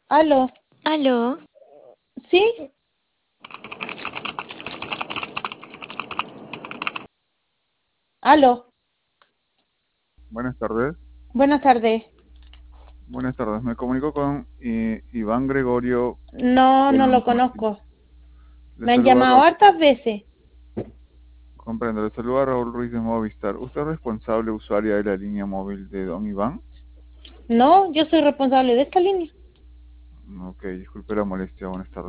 Aló, Aló, ¿sí? Aló, Buenas tardes. buenas tardes. Buenas tardes. Me comunico con Iván Gregorio No, no Colón lo Martín. conozco. Le Me han saluda llamado Raúl, hartas veces. comprendo, le saluda Raúl Ruiz de Movistar. ¿Usted es responsable usuaria de la línea móvil de Don Iván? No, yo soy responsable de esta línea. Ok, disculpe la molestia. Buenas tardes.